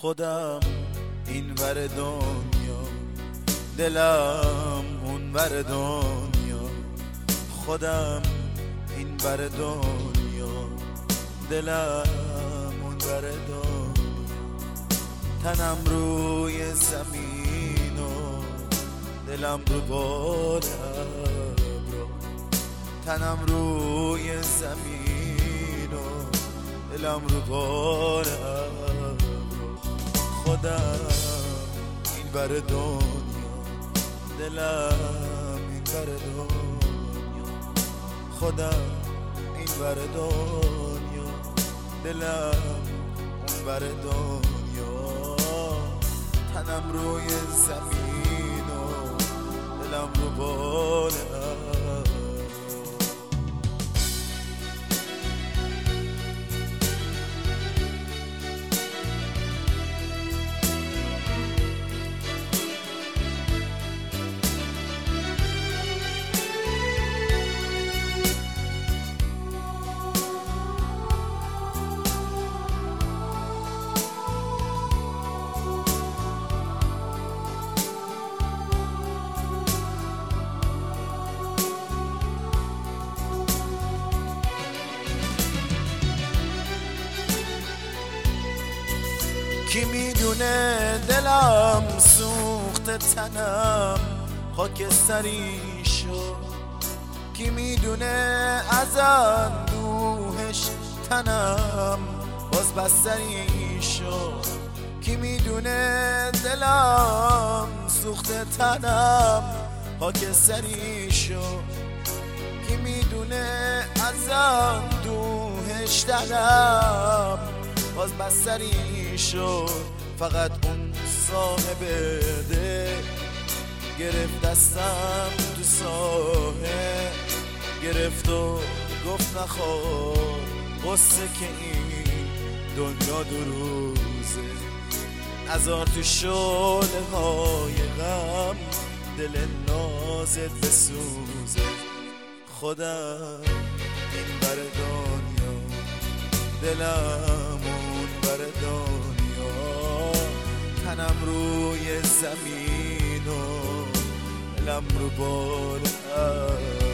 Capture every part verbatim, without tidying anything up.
خودم این ور دنیا، دلم اون ور دنیا. خودم این ور دنیا، دلم اون ور دنیا. تنم روی زمین و دلم رو بال ابرو. تنم روی زمین و دلم رو بال ابرو. خودم این ور دنیا، دلم این ور دنیا. خودم این ور دنیا، دلم اون ور دنیا. تنم روی زمین و دلم رو بال ابرو. کی میدونه دلم سوخت تنم خاکستری شد. کی میدونه از اندوهش تنم باز بستری شد. کی میدونه دلم سوخت تنم خاکستری شد. کی میدونه از اندوهش تنم باز بستری شد. فقط اون صاحب ده گرفت دستم تو ساحه، گرفت و گفت نخور قصه که این دنیا دو روزه. نذار تو شعله های غم دل نازت بسوزه. خودم این بر دنیا، دلم اون بر دنیا. تنم روی زمین و دلم رو بال ابرو.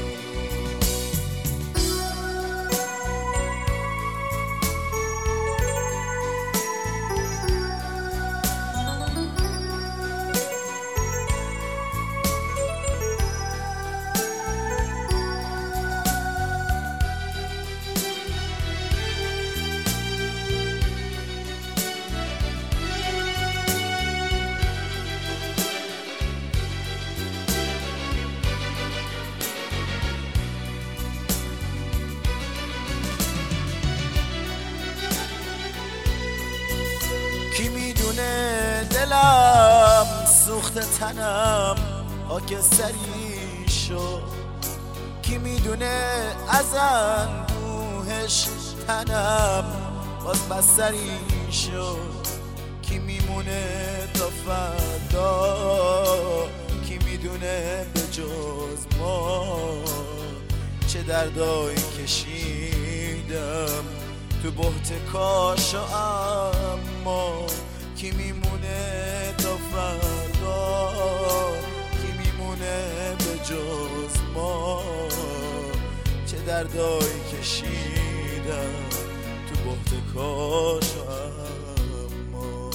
کی میدونه دلم سوخت تنم خاکستری شد. کی میدونه از اندوهش تنم باز بستری شد. کی میمونه تا فردا، کی میدونه به جز ما چه دردایی کشیدم تو بحت کاش. و اما کی میمونه تا فردا، کی میمونه به جز ما چه دردایی کشیدم تو بحت کاش. و اما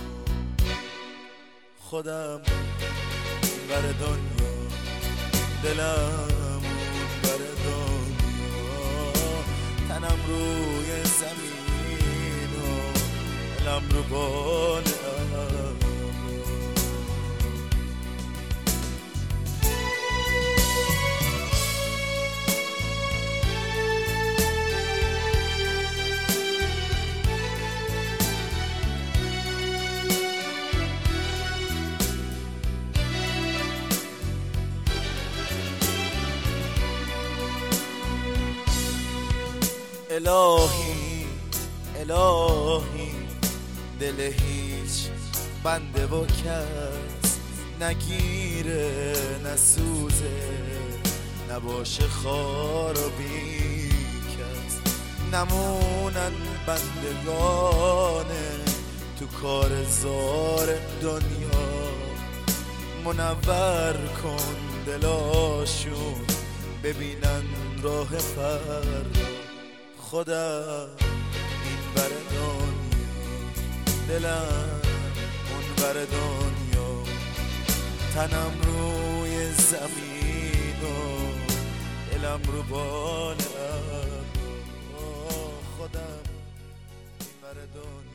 خودم این ور دنیا، دلم اون ور دنیا. تنم روی زمین و دلم رو بال ابرو. الهی الهی دل هیچ بنده و کس نگیره نسوزه، نباشه خار و بی کس. نمونن بندگانه تو تو کار زار دنیا، منور کن دلاشون ببینن راه فردا. خودم این بر دنیا، دلم اون بر دنیا، تنم روی زمین و دلم رو بالا. خودم این بر دنیا.